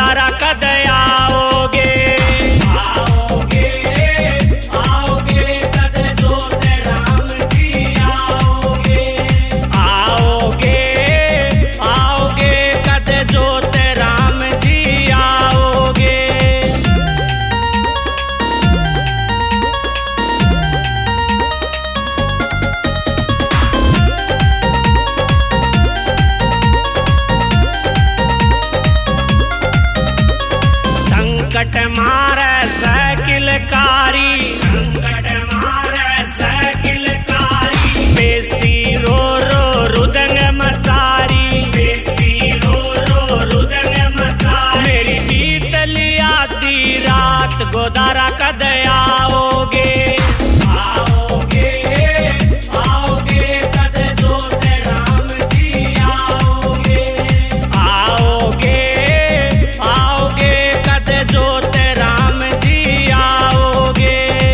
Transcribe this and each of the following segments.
गोदारा कद आओगे, आओगे आओगे कद जोते राम जी आओगे, आओगे आओगे कद जोते राम जी आओगे। संकट मारे साइकिल कारी, संकट मारे साइकिल कारी, बेसी रो रो रुदंग मचारी, बेसी रो रो रुदंग मचारी। मेरी बीतली आधी रात गोदारा कद आओगे, आओगे आओगे कद जोते राम जी आओगे, आओगे आओगे कद जोते राम जी आओगे।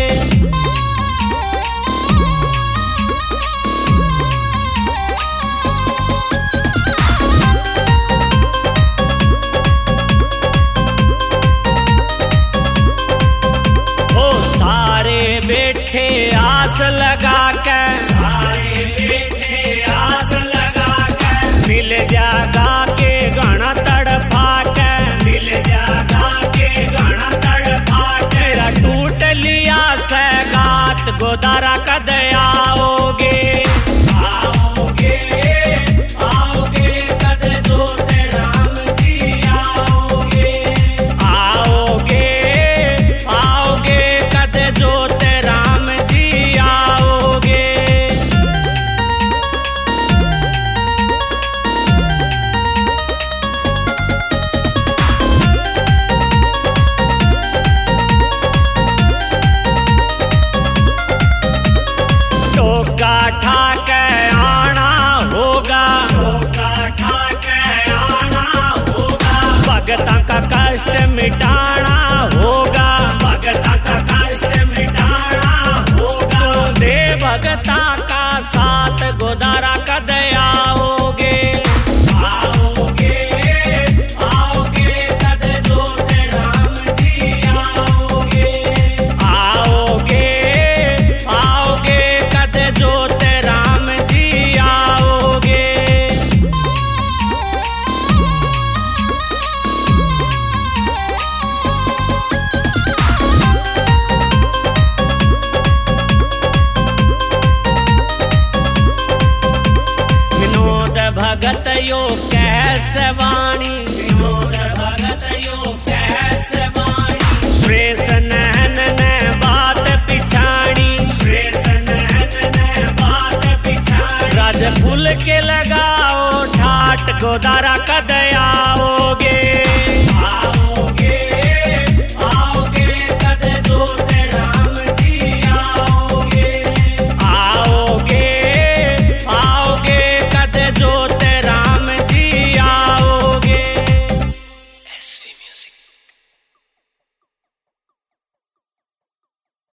ओ सारे बैठे आस लगा के, सारे बैठे आस लगा के, मिल जागा के गणा तड़पा के, मिल जागा के गणा तड़पा के। मेरा टूट लिया सगात गोदारा कद आओगे, आओगे आओगे कद जोते राम जी आओगे, आओगे आओगे कद जोते राम जी आओगे। टोका ठाके आना होगा, टोका ठाके आना होगा, भगता का कष्ट मिटाना होगा, भगता का कष्ट मिटाना होगा। तो दे भगता का साथ गोदा